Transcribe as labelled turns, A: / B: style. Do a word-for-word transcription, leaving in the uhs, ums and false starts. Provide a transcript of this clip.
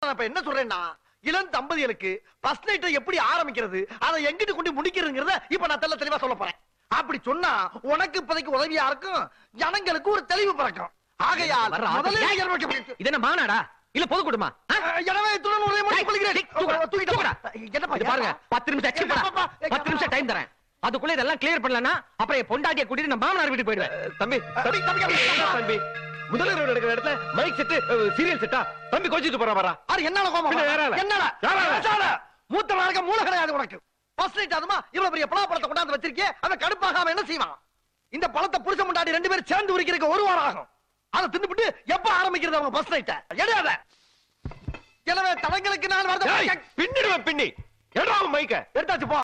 A: இப்ப என்ன சொல்றேன்னா இளம் தம்பதிகளுக்கு ஃபர்ஸ்ட் நைட்டை எப்படி ஆரம்பிக்கிறது அதை எங்கிட்டு கொண்டு முடிக்கிறதுங்கிறத இப்ப நான் தெல்ல தெளிவா சொல்ல போறேன். அப்படி சொன்னா உனக்கு இப்போதைக்கு உதவியா இருக்கும், ஜனங்களுக்கு ஒரு தெளிவு பிறக்கும். ஆகையால் முதல்ல
B: இது என்ன மாநாடா இல்ல பொது குடும்பமா?
A: எனவே இத்துடன் உதவி முடித்துக் கொள்கிறேன்.
B: இது பாருங்க, பத்து நிமிஷம் எக்ஸ்ட்ரா போடா. பத்து நிமிஷம் டைம் தரேன். அதுக்குள்ள இதெல்லாம் கிளியர் பண்ணலன்னா அப்புறம் என் பொண்டாட்டியை கூட்டிட்டு நான் மாமனார் வீட்டுக்கு போயிடுவேன்.
C: தம்பி தம்பி தம்பி முதல்வர் எடுக்கிற இடத்துல மைக் செட்டு சீரியல் செட்டா தம்பி கோச்சிட்டு போறா வரா.
A: அது என்னால கோபம் என்னடா மூத்த நாளுக்கு மூல கிடையாது உனக்கு. ஃபர்ஸ்ட் நைட் அதுமா இவ்வளவு பெரிய பலாப்பழத்தை கொண்டாந்து வச்சிருக்கே, அவன் கடுப்பாகாம என்ன செய்வான்? இந்த பழத்தை புருஷ முண்டாடி ரெண்டு பேரும் சேர்ந்து உரிக்கிறதுக்கு ஒரு வாரம் ஆகும். அதை தின்னுபிட்டு எப்ப ஆரம்பிக்கிறது அவங்க ஃபர்ஸ்ட் நைட்ட? எடையாத. எனவே தடங்களுக்கு நான் வரத
C: பின்னிடுவேன் பின்னி. எடாவும் மைக்க
A: எடுத்தாச்சு போ.